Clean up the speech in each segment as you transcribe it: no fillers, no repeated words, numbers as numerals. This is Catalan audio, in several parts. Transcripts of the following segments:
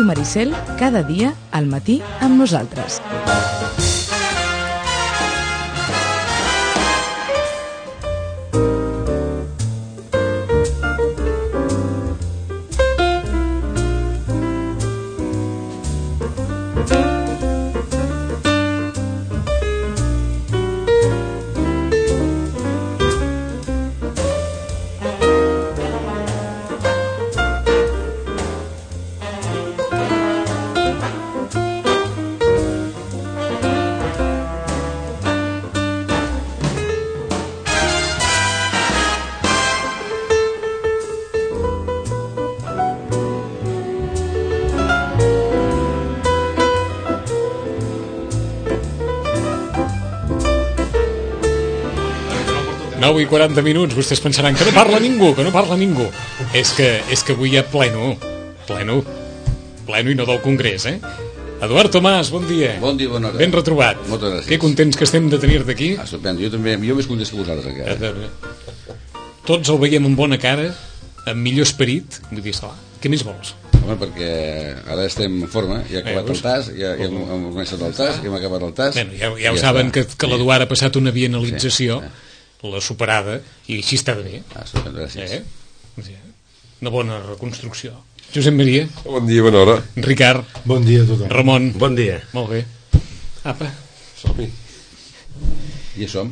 Ràdio Maricel, cada dia al matí amb nosaltres. I 40 minuts, vostès pensaran que no parla ningú, és que avui hi ha pleno i no del Congrés, Eduard Tomàs, bon dia. Bon dia, bona hora. Ben retrobat. Moltes gràcies. Que contents que estem de tenir-te aquí. Estupendo, jo més contents que vosaltres encara. Tots el veiem amb bona cara, amb millor esperit, vull dir, què més vols? Home, perquè ara estem en forma, ja ha acabat el TAS, ja hem començat el TAS, ja hem acabat el TAS. Bueno, ja ho saben que l'Eduard ha passat una bienalització, la superada, i així està bé. Gràcies. Una bona reconstrucció. Josep Maria. Bon dia, bona hora. Ricard. Bon dia a tothom. Ramon. Bon dia. Molt bé. Apa. Som-hi. Ja hi som.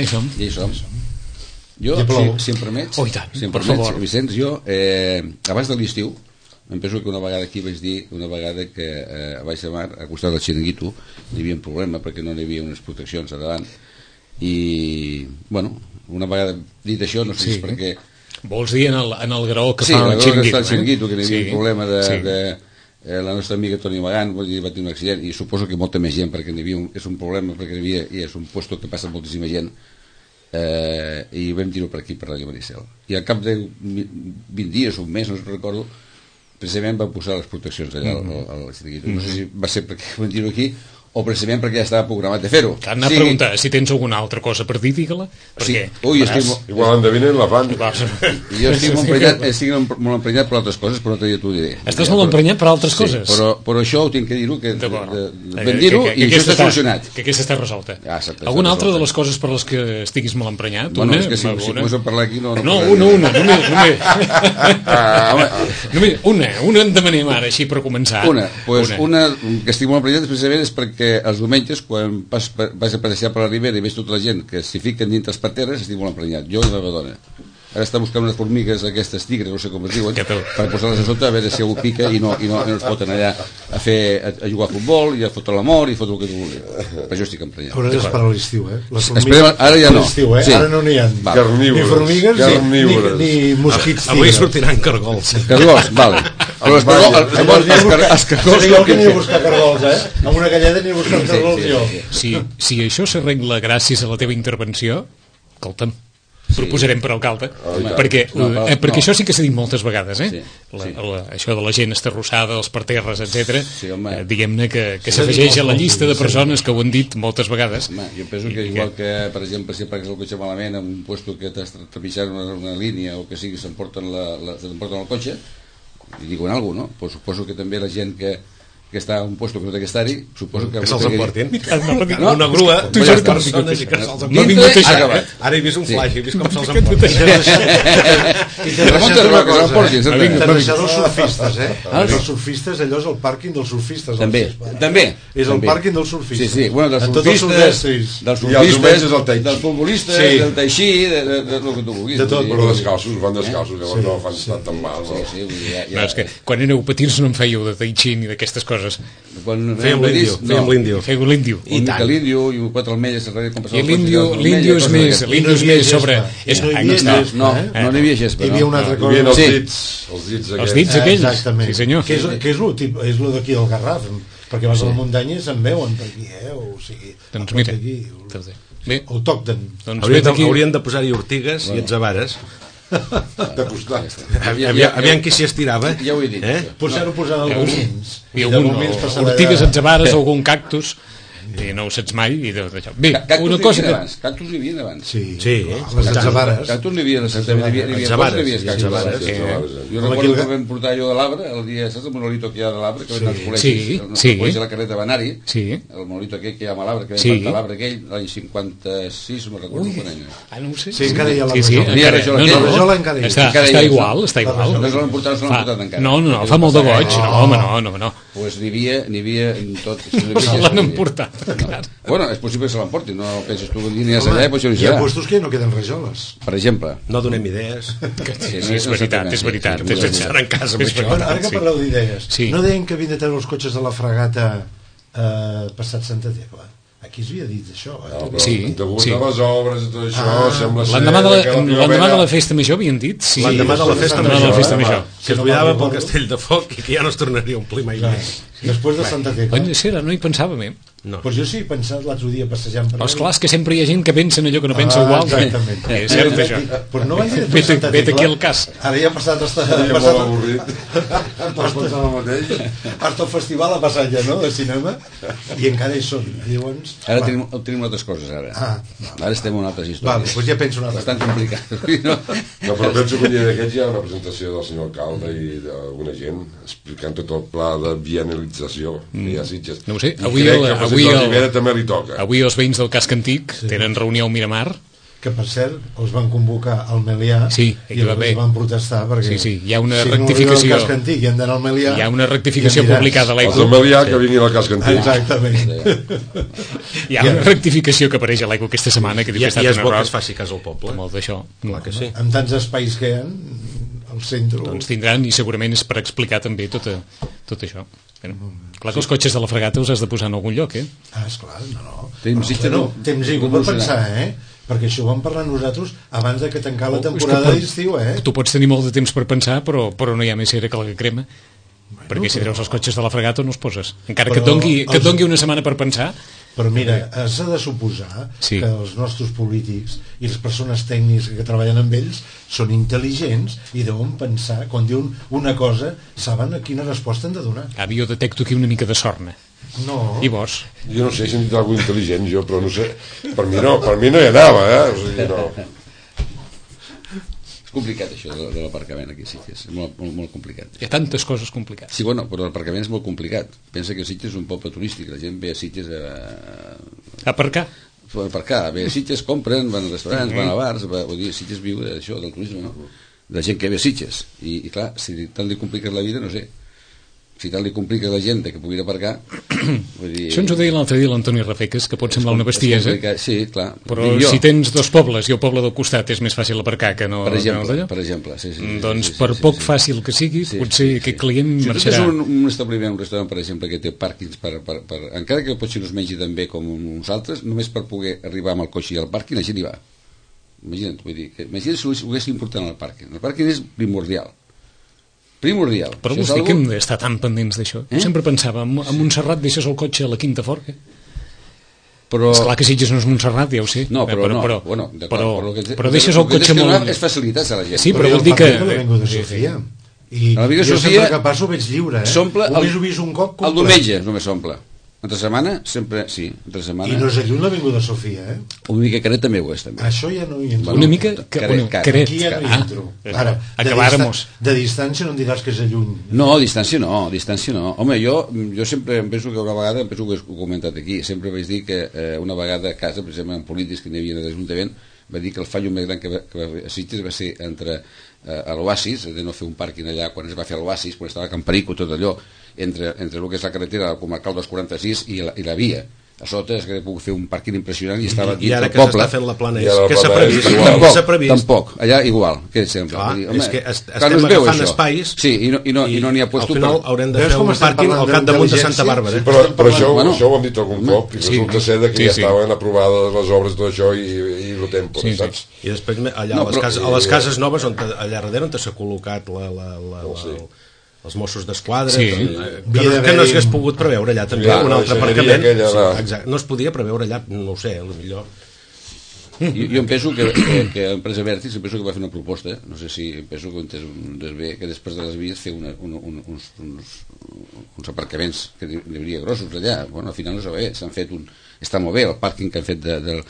Jo, si em permets, Vicenç, jo, abans de l'estiu, em penso que una vegada aquí vaig dir, que a Baix de Mar, al costat del Xiringuito, hi havia un problema perquè no hi havia unes proteccions a davant. I, bueno, una vegada dit això, no sé si és perquè... Vols dir en el graó que fa el Xiringuito, que hi havia un problema de la nostra amiga Toni Magán, va tenir un accident, i suposo que molta més gent, perquè és un problema, perquè i és un lloc que passa moltíssima gent, i vam dir-ho per aquí, per Ràdio Maricel. I al cap de 20 dies, un mes, no recordo, precisament van posar les proteccions allà al Xiringuito. No sé si va ser perquè vam dir-ho aquí, o precisament perquè ja estava programat de fer-ho. T'han anat a preguntar si tens alguna altra cosa per dir, digue-la. Igual endevinen la fan. Jo estic molt emprenyat per altres coses, però t'ho diré. Estàs molt emprenyat per altres coses? Però això ho tinc que dir-ho, vam dir-ho, i això està solucionat. Que aquesta està resolta. Alguna altra de les coses per les que estiguis molt emprenyat? Bueno, és que si començo a parlar aquí... No, una, només una en demanem ara, així per començar. Una que estic molt emprenyat precisament és perquè els diumenges, quan vas a passejar per la Ribera i veus tota la gent que s'hi fiquen dintre les parteres, estic molt emprenyat, jo i la meva dona. Ara està buscant unes formigues, aquestes tigres, no sé com es diuen, per posar-les a sota, a veure si algú pica i no es foten allà a jugar a futbol, i a fotre l'amor, i fotre el que tu vulguis. Per això estic emprenyat. Hauràs d'esperar l'estiu, Ara ja no. Ara no n'hi ha ni formigues ni mosquits tigres. Avui sortiran cargols. Cargols, vale. Els cargols... Seria jo que n'hi a buscar cargols, Amb una galleda n'hi a buscar cargols jo. Si això s'arregla gràcies a la teva intervenció, escolta'm, proposarem per alcalde, perquè això sí que s'ha dit moltes vegades, això de la gent estarrossada, els parterres, etc. Diguem-ne que s'afegeix a la llista de persones que ho han dit moltes vegades. Jo penso que igual que, per exemple, si aparques el cotxe malament en un lloc que t'has trepitjat una línia o que sigui, s'emporten el cotxe, i diuen alguna cosa, no? Però suposo que també la gent que està a un lloc que no té que estar-hi, suposo que se'ls emportin. Una grua, dues persones i que se'ls emportin. Ara he vist un flash, he vist com se'ls emportin. I t'han deixat els surfistes, Els surfistes, allò és el pàrquing dels surfistes. També. És el pàrquing dels surfistes. Sí, bueno, dels futbolistes, del teixí, del que tu vulguis. Però descalços, van descalços, llavors no fan tan mal. És que quan éreu petits no en fèieu de teixí ni d'aquestes coses. Fèiem l'índio. Fèieu l'índio. I l'índio i quatre almelles. I l'índio és més sobre... No n'hi havia gespa. Hi havia una altra cosa. Els dits aquells. Exactament. Sí, senyor. Que és lo d'aquí del Garraf, perquè vas a la muntanya i se'n veuen per aquí, o sigui... Doncs mira, autòcton. Haurien de posar-hi ortigues i atzavares de costat. Aviam qui s'hi estirava. Ja ho he dit. Potser ho posaven alguns. Ortigues, atzavares, algun cactus. no ho saps mai i d'això. Bé, una cosa que... Cactus n'hi havia abans. Sí, les atzabares. Cactus n'hi havia atzabares. Jo recordo que vam portar allò de l'Arbre, el dia, saps el monolito que hi ha de l'Arbre, que vam anar als col·legis, el col·legi de la carreta va anar-hi, el monolito aquell que hi ha a l'Arbre, que vam portar l'Arbre aquell, l'any 56, no recordo quan any. No ho sé. Sí, encara hi ha la rajola. Està igual. No se l'han portat encara. No, fa molt de goig. No, home, no. Pues n'hi havia tot. Se l'han emportat. Bueno, és possible que se l'emportin, no penses tu que n'hi ha allà, però això no hi serà. Hi ha puestos que no queden rajoles. Per exemple. No donem idees. És veritat. Estar en casa amb això. Ara que parleu d'idees, no deien que havien de treure els cotxes de la Fragata passat Santa Tecla? Aquí es havia dit això. Degut a les obres i tot això, sembla ser... L'endemà de la festa major havien dit? L'endemà de la festa major. Que es cuidava pel castell de foc i que ja no es tornaria a omplir mai més. Després de Santa Tecla. No hi pensàvem, No. Pues jo sí he pensat l'altre dia passejant per... És clar, que sempre hi ha gent que pensa en allò que no pensa igual. Exactament. És cert, això. Pues no vaig dir tot Santa Tecla. Vet aquí el cas. Ara ja ha passat... Seria molt avorrit. Pensar el mateix. Hasta el festival ha passat ja, no?, de cinema, i encara hi són. Llavors... Ara tenim altres coses, ara. Ara estem en altres històries. Vale, doncs ja penso una altra. Bastant complicat. No, però penso que un dia d'aquests hi ha una presentació del senyor alcalde i d'alguna gent explicant tot el pla de bienalització que hi ha a Sitges. No ho sé, avui els veïns del casc antic tenen reunió al Miramar, que per cert els van convocar al Melià i els van protestar perquè hi ha una rectificació, no al casc antic i hem d'anar al Melià, hi ha una rectificació publicada a l'ECO. Els del Melià que vinguin al casc antic. Exactament. Hi ha una rectificació que apareix a l'ECO aquesta setmana que diu que ha estat un error. Que es faci cas al poble. Molt d'això. Clar que sí. Amb tants espais que hi ha al centre. Doncs tindran, i segurament és per explicar també tot això. Clar que els cotxes de la Fragata els has de posar en algun lloc, esclar, no. Temps ningú per pensar, perquè això ho vam parlar nosaltres abans de que tancar la temporada d'estiu, Tu pots tenir molt de temps per pensar, però no hi ha més cera que la que crema, perquè si treus els cotxes de la Fragata no els poses, encara que et dongui una setmana per pensar. Però mira, s'ha de suposar que els nostres polítics i les persones tècniques que treballen amb ells són intel·ligents i deuen pensar, quan diuen una cosa, saben a quina resposta han de donar. Jo detecto aquí una mica de sorna. No. I vos? Jo no sé, he sentit alguna intel·ligent jo, però no sé, per mi no hi anava, o sigui, no. És complicat això de l'aparcament aquí a Sitges, és molt complicat. Hi ha tantes coses complicades. Sí, bueno, però l'aparcament és molt complicat. Pensa que Sitges és un poble turístic, la gent ve a Sitges a aparcar. Ve a Sitges, compren, van a restaurants, van a bars, vull dir, Sitges viu d'això, del turisme, no? De gent que ve a Sitges. I clar, si tant li compliques la vida, no sé. Si tant li complica la gent que pugui aparcar, vull dir... Això ens ho deia l'altre dia l'Antoni Rafeques, que pot semblar una bestiesa, sí, clar. Però si tens dos pobles i el poble del costat és més fàcil aparcar que no... Per exemple, sí. Doncs per poc fàcil que sigui, potser aquest client marxarà. Si tu tens un establiment, un restaurant, per exemple, que té pàrquings encara que potser no es mengi tan bé com uns altres, només per poder arribar amb el cotxe i al pàrquing, la gent hi va. Imagina't, vull dir, imagina't si ho haguéssim portat al pàrquing. El pàrquing és primordial. Però vols dir que hem d'estar tan pendents d'això? Jo sempre pensava, a Montserrat deixes el cotxe a la Quinta Forca? Esclar que Sitges no és Montserrat, ja ho sé. No, però deixes el cotxe molt... És facilitats a la gent. Sí, però vol dir que... l'Avinguda Sofia. I jo sempre que passo veig lliure, només ho vist un cop. El diumenge només s'omple. Entre setmana, sempre, sí, entre setmana... I no és lluny l'Avinguda Sofia, Una mica Caret també ho és, també. Això ja no hi entro. Una mica Caret. Aquí ja no hi entro. Ara, de distància no em diràs que és lluny. No, distància no. Home, jo sempre em penso que una vegada, penso que ho he comentat aquí, sempre vaig dir que una vegada a casa, precisament en polítics que n'hi havia a l'Ajuntament, va dir que el fallo més gran que va fer a Sitges va ser entre l'Oasis, de no fer un pàrquing allà quan es va fer l'Oasis, quan estava a Can Perico, tot allò, entre el que és la carretera comarcal 246 i la via. A sota es que puc fer un pàrquing impressionant i estava dins del poble. I ara que s'està fent la plana, què s'ha previst? Tampoc, allà igual. És que estem agafant espais i no n'hi ha puesto. Al final haurem de fer un pàrquing al capdamunt de Santa Bàrbara. Però això ho hem dit algun cop, i resulta ser que ja estaven aprovades les obres i tot això i el tempo, saps? I després allà a les cases noves, allà darrere on s'ha col·locat els Mossos d'Esquadra, que no s'hagués pogut preveure allà també un altre aparcament. No es podia preveure allà, no ho sé, potser Jo em penso que l'empresa Vertis penso que va fer una proposta, no sé si penso que ho he entès bé, que després de les vies fer uns aparcaments que n'hi hauria grossos allà. Bueno, al final no sé bé, s'han fet està molt bé el pàrquing que han fet del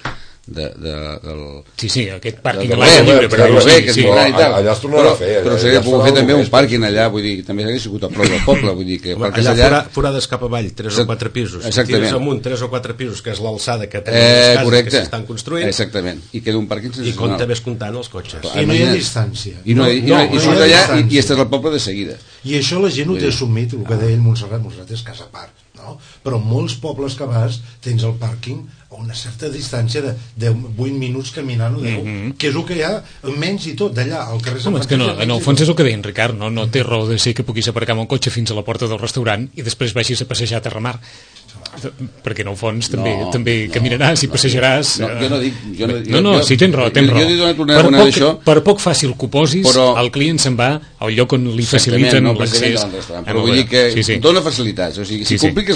sí, aquest pàrquing a l'aire lliure, però allà es tornarà a fer, però s'hauria pogut fer també un pàrquing allà, vull dir, també s'hauria sigut a prop del poble, vull dir que allà forades cap avall, 3 o 4 pisos, tires amunt 3 o 4 pisos, que és l'alçada que tenen les cases que s'estan construint, exactament, i queda un pàrquing i compta ves comptant els cotxes, i no hi ha distància, i surts d'allà i estàs al poble de seguida, i això la gent ho té assumit, el que deia el Montserrat és casa a part, no? Però molts pobles que vas tens el pàrquing a una certa distància de 8 minuts caminant o 10, que és el que hi ha menys i tot d'allà al carrer Sant Francisc. Home, és que en el fons és el que deia en Ricard, no té raó de ser que puguis aparcar amb el cotxe fins a la porta del restaurant i després vagis a passejar a Terramar, perquè en el fons també caminaràs i passejaràs. No, sí, tens raó. Per poc fàcil que ho posis, el client se'n va al lloc on li faciliten l'accés. Però vull dir que dona facilitats, o sigui, si compliques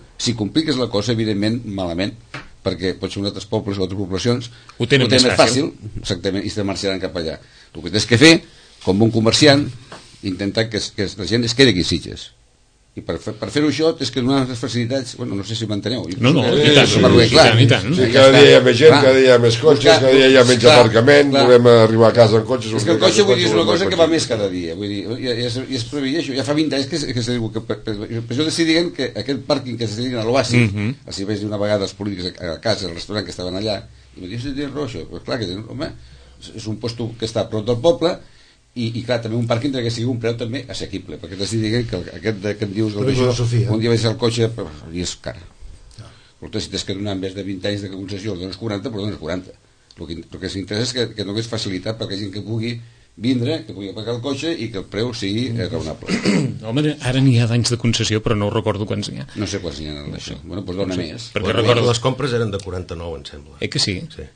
la cosa, evidentment, malament, perquè pot ser un altres pobles o altres poblacions ho tenen més fàcil, exactament, i se marxaran cap allà. El que tens que fer, com un comerciant, intentar que la gent es quedi aquí a Sitges, i per fer-ho això tens que donar les facilitats, bueno, no sé si m'enteneu. No, i tant. Sí, cada dia hi ha més gent, cada dia hi ha més cotxes, cada dia hi ha menys aparcament, podem arribar a casa en cotxes. És que el cotxe, vull dir, és una cosa que va més cada dia, vull dir, i es preveia això, ja fa 20 anys que se diu que per això decidien que aquest pàrquing que se decidien a l'Oasi, els hi vaig dir una vegada als polítics a casa, al restaurant que estaven allà, i em diuen, si tenen raó això, però clar que tenen, home, és un lloc que està a prop del poble, i clar, també un pàrquing que sigui un preu també assequible, perquè t'has dit que aquest que em dius un dia vaig al cotxe i és car, però si tens que donar més de 20 anys de concessió el dones 40, però dones 40. El que s'interessa és que donis facilitat perquè gent que pugui vindre, que pugui pagar el cotxe i que el preu sigui raonable. Home, ara n'hi ha d'anys de concessió, però no recordo quants n'hi ha. No sé quants n'hi ha d'això. Bueno, doncs dona més. Perquè recordo les compres eren de 49, em sembla. Que sí? Sí.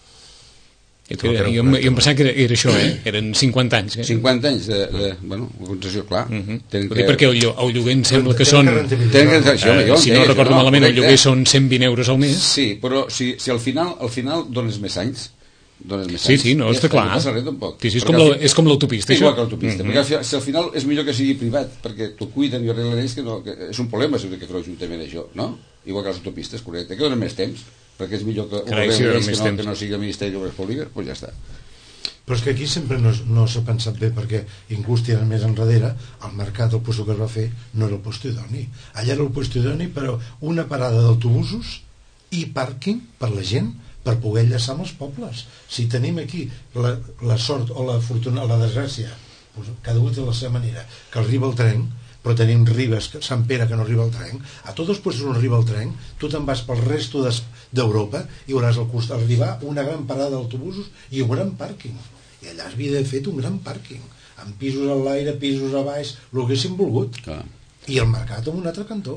Jo em pensava que era això, eren 50 anys. 50 anys de concessió, clar. Perquè el lloguer em sembla que són... Si no recordo malament, el lloguer són 120 euros al mes. Sí, però si al final dones més anys, sí, no, està clar. És com l'autopista. Igual que l'autopista, perquè si al final és millor que sigui privat, perquè t'ho cuiden i arreglen ells, que és un problema si ho ha de fer l'Ajuntament això, no? Igual que les autopistes, correcte, que donen més temps, perquè és millor que no sigui el Ministeri d'Obres Públiques, doncs ja està. Però és que aquí sempre no s'ha pensat bé, perquè Ingústia més enrere, al mercat el lloc que es va fer no era el lloc idoni. Allà era el lloc idoni, però una parada d'autobusos i pàrquing per la gent, per poder enllaçar amb els pobles. Si tenim aquí la sort o la fortuna o la desgràcia, cada un té la seva manera, que arriba el tren, però tenim Ribes, Sant Pere, que no arriba el tren, a tots els llocs on arriba el tren, tu te'n vas pel resto d'Europa i veuràs al costat arribar una gran parada d'autobusos i un gran pàrquing. I allà s'havia de fer un gran pàrquing, amb pisos a l'aire, pisos a baix, el que haguéssim volgut. Clar. I el mercat en un altre cantó.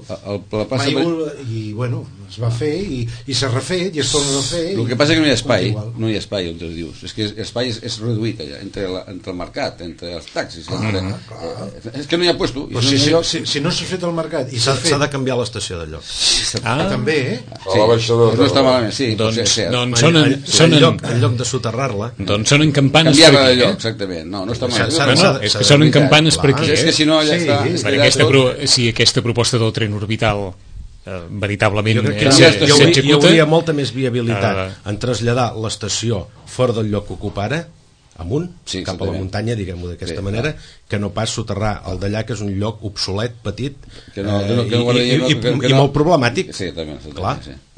I bueno, es va fer i s'ha refet i es torna a fer. El que passa que no hi ha espai on es dius. És que l'espai és reduït allà, entre el mercat, entre els taxis. És que no hi ha puesto. Si no s'ha fet el mercat i s'ha de canviar l'estació de lloc. També, no està malament, sí. Doncs en lloc de soterrar-la, doncs sonen campanes per aquí. Exactament, no està malament. És que sonen campanes per aquí. És que si no allà està... Si aquesta proposta del tren orbital veritablement s'executa, hi hauria molta més viabilitat en traslladar l'estació fora del lloc que ocupara amunt, cap a la muntanya, diguem-ho d'aquesta manera, que no pas soterrar el d'allà, que és un lloc obsolet, petit i molt problemàtic. Clar,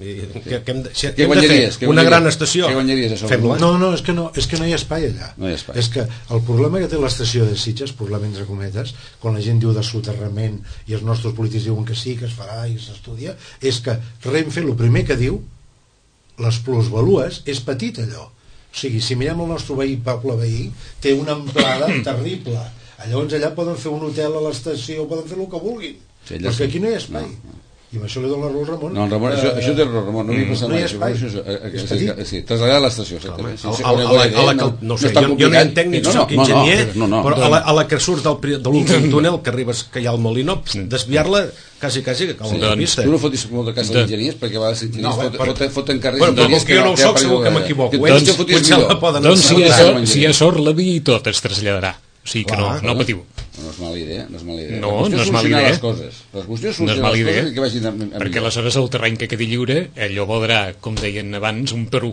una gran estació, fem-la. No, és que no hi ha espai allà. És que el problema que té l'estació de Sitges, problema entre cometes, quan la gent diu de soterrament i els nostres polítics diuen que sí, que es farà i s'estudia, és que Renfe, el primer que diu, les plusvalues, és petit allò. O sigui, si mirem el nostre poble veí, té una amplada terrible. Llavors allà poden fer un hotel a l'estació, poden fer el que vulguin, perquè aquí no hi ha espai. I amb això li dono la raó al Ramon. No, el Ramon, això té raó, Ramon, no havia passat mai. No hi ha espai. Sí, traslladar a l'estació. No sé, jo no entenc ni soc enginyer, però a la que surts de l'últim túnel, que arribes, que hi ha el Molinó, desviar-la quasi a l'autopista. Tu no fotis molt de cas als enginyers, perquè a vegades foten carrers enginyers que jo no ho soc, segur que m'equivoco. Doncs si hi ha sort, la via i tot es traslladarà. O sigui que no patiu. No és mala idea, no és mala idea. No és mala idea. Les qüestions solucionar les coses i que vagin a millor. Perquè aleshores el terreny que quedi lliure, allò valdrà, com deien abans, un Perú.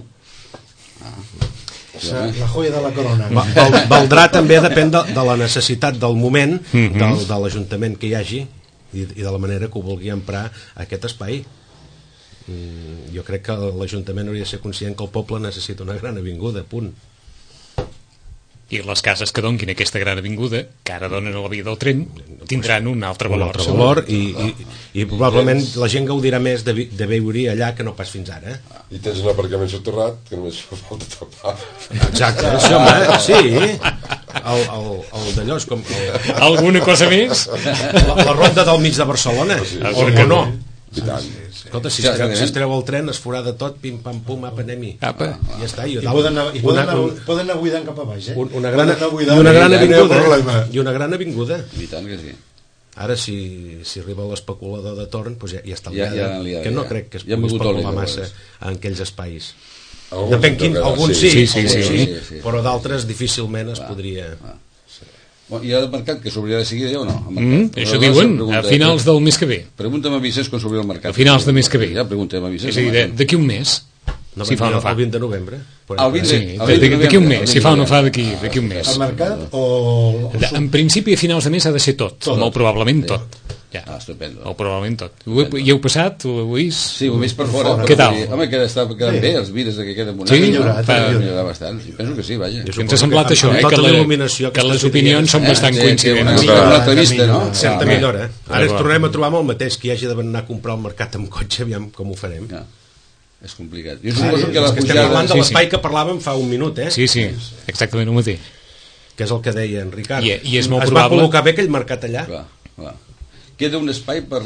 La joia de la corona. Valdrà també, depèn de la necessitat del moment, de l'Ajuntament que hi hagi i de la manera que ho vulgui emprar aquest espai. Jo crec que l'Ajuntament hauria de ser conscient que el poble necessita una gran avinguda, punt. I les cases que donquin aquesta gran avinguda, que ara donen a la via del tren, tindran un altre valor. I probablement la gent gaudirà més de viure allà que no pas fins ara. I tens un aparcament soterrat que només fa falta tapar. Exacte, això, sí. El d'allò és com... Alguna cosa més? La ronda del mig de Barcelona. O no? I tant. Escolta, si es treu el tren, es forada tot, pim-pam-pum, apa, anem-hi. Ja està. I poden anar buidant cap a baix, Una gran avinguda. I una gran avinguda. I tant que sí. Ara, si arriba l'especulador de torn, ja està liada. Que no crec que es pugui especular massa en aquells espais. Depèn quin, alguns sí, però d'altres difícilment es podria... I el mercat, que s'obrirà de seguida o no? Això diuen, a finals del mes que ve. Pregunta'm a Vicens quan s'obrirà el mercat. A finals del mes que ve. Ja preguntem a Vicens. És a dir, d'aquí un mes, si fa o no fa. El 20 de novembre. D'aquí un mes, si fa o no fa d'aquí un mes. El mercat o... En principi, a finals de mes ha de ser tot, molt probablement tot. Estupendo. O probablement tot. I heu passat? Ho heu vist? Sí, ho he vist per fora. Què tal? Home, queden bé els vidres que queden bonics. Sí, millorar bastant. Penso que sí, vaja. Ens ha semblat això, que les opinions són bastant coincidents. Una altra vista, no? Certa millora. Ara ens tornem a trobar amb el mateix, que hi hagi d'anar a comprar al mercat amb cotxe, aviam com ho farem. És complicat. Jo suposo que la pujada... Estem parlant de l'espai que parlàvem fa un minut, Sí, exactament el mateix. Que és el que deia en Ricard. I és molt probable... Es va col·locar bé aquell mercat allà. Clar. Queda un espai per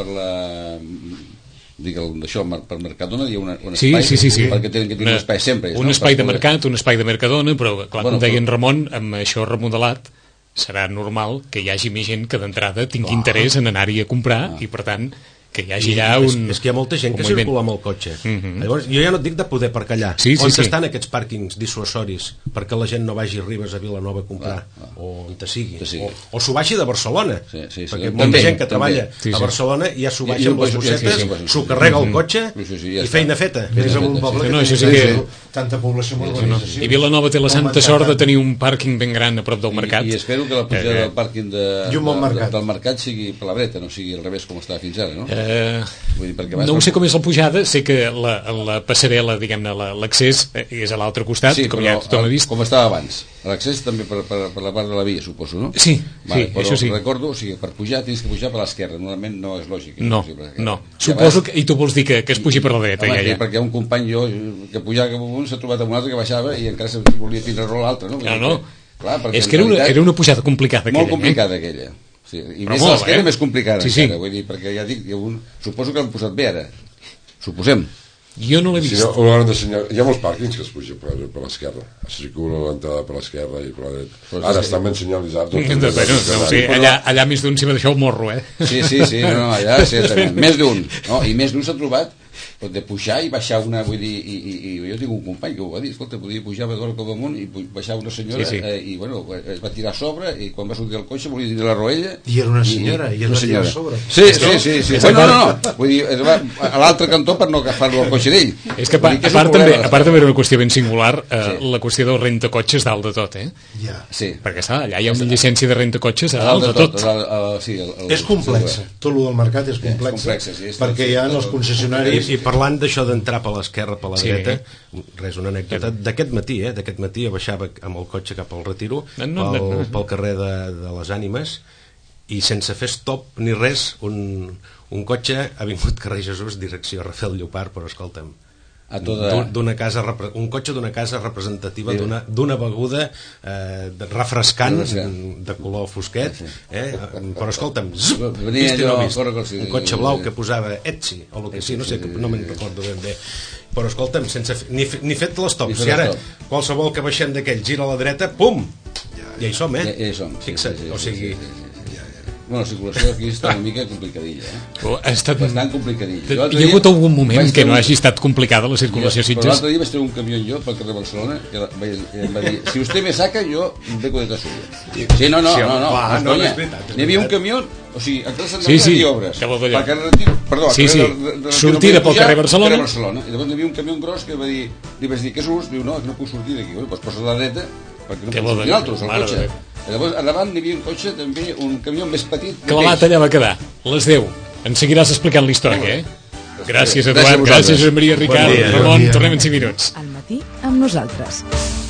Mercadona, hi ha un espai perquè tenen que tenir un espai sempre. Un espai de mercat, un espai de Mercadona, però clar, com deia en Ramon, amb això remodelat serà normal que hi hagi més gent que d'entrada tingui interès en anar-hi a comprar i per tant que hi hagi allà un... És que hi ha molta gent que circula amb el cotxe. Llavors, jo ja no et dic de poder aparcar allà. On estan aquests pàrquings dissuasoris perquè la gent no vagi a Ribes a Vilanova a comprar o on te sigui. O s'ho baixi de Barcelona. Perquè molta gent que treballa a Barcelona ja s'ho baixa amb les bossetes, s'ho carrega el cotxe i feina feta. És en un poble que té tanta població amb urbanització. I Vilanova té la santa sort de tenir un pàrquing ben gran a prop del mercat. I espero que la pujada del pàrquing del mercat sigui per la dreta, no sigui al revés com estava fins ara, no? No ho sé com és la pujada, sé que la passarel·la, diguem-ne, l'accés és a l'altre costat, com ja tothom ha vist. Com estava abans. L'accés també per la part de la via, suposo, no? Sí, això sí. Recordo, o sigui, per pujar tens que pujar per l'esquerra, normalment no és lògic. No. Suposo que, i tu vols dir que es pugi per la dreta. Perquè un company jo que pujava cap amunt s'ha trobat amb un altre que baixava i encara se volia tindre raó l'altre, no? És que era una pujada complicada aquella. Molt complicada aquella. I més a l'esquerra més complicada encara, vull dir, perquè ja dic, suposo que l'han posat bé ara, suposem. Jo no l'he vist. Hi ha molts pàrquings que es puja per l'esquerra, circula l'entrada per l'esquerra i per la dreta. Ara estan ben senyalitzats. Allà més d'un s'hi va deixar el morro, Sí, allà certament, més d'un, i més d'un s'ha trobat de pujar i baixar una, vull dir, i jo tinc un company que ho va dir, escolta, podia pujar a veure com amunt i baixar una senyora i bueno, es va tirar a sobre i quan va sortir del cotxe volia tirar la roella i era una senyora i es va tirar a sobre. Sí. No, vull dir, a l'altre cantó per no agafar-lo al cotxe d'ell. És que a part també era una qüestió ben singular, la qüestió del rentacotxes dalt de tot, Sí. Perquè allà hi ha una llicència de rentacotxes a dalt de tot. És complexa, tot el del mercat és complexa, perquè hi ha els concessionaris. I parlant d'això d'entrar per l'esquerra, per la dreta, res, una anècdota d'aquest matí baixava amb el cotxe cap al Retiro, pel carrer de les Ànimes, i sense fer stop ni res, un cotxe ha vingut carrer Jesús, direcció Rafael Llopart, però escolta'm, d'una casa, un cotxe d'una casa representativa d'una beguda refrescant de color fosquet, però escolta'm, vist i no vist, un cotxe blau que posava Etsy o el que sigui, no sé, no me'n recordo ben bé, però escolta'm, sense ni fet l'estop, si ara qualsevol que baixem d'aquell gira a la dreta, pum, ja hi som, fixa't, o sigui... Bueno, la circulació aquí està una mica complicadilla, Ha estat bastant complicadilla. Hi ha hagut algun moment que no hagi estat complicada la circulació a Sitges? Però l'altre dia vaig tenir un camió jo pel carrer Barcelona que em va dir, si usted me saca, yo vengo detrás suyo. Sí, no, n'hi havia un camió, o sigui, a casa d'Andorra hi obres. Perdó, sortida pel carrer Barcelona. I llavors n'hi havia un camió gros que va dir, li vaig dir, què és ús? Diu, no, no puc sortir d'aquí. Doncs posa la dreta perquè no puc sortir l'altre, el cotxe. Llavors, a davant hi havia un cotxe, també, un camió més petit. Clavat allà va quedar. Les 10. Ens seguiràs explicant la història, Gràcies, Eduard. Gràcies a Maria Ricard. Ramon, tornem en 5 minuts. Al matí amb nosaltres.